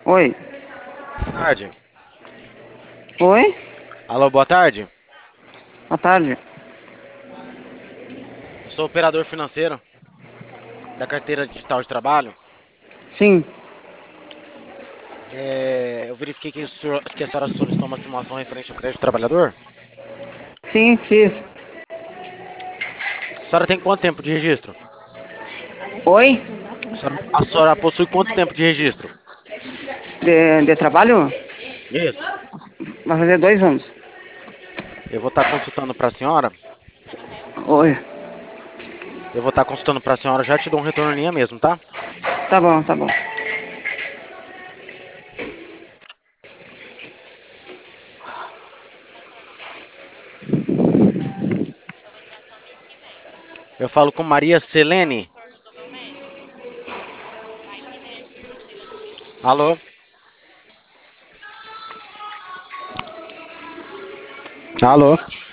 Oi. Boa tarde. Oi? Alô, boa tarde. Boa tarde. Eu sou operador financeiro da carteira digital de trabalho. Sim. Eu verifiquei que a senhora solicitou uma simulação referente ao crédito do trabalhador. Sim, fiz. A senhora tem quanto tempo de registro? Oi? A senhora possui quanto tempo de registro? De trabalho? Isso. Vai fazer 2 anos. Eu vou estar consultando para a senhora. Oi. Eu vou estar consultando para a senhora. Já te dou um retorno linha mesmo, tá? Tá bom, tá bom. Eu falo com Maria Selene. Alô? Alô?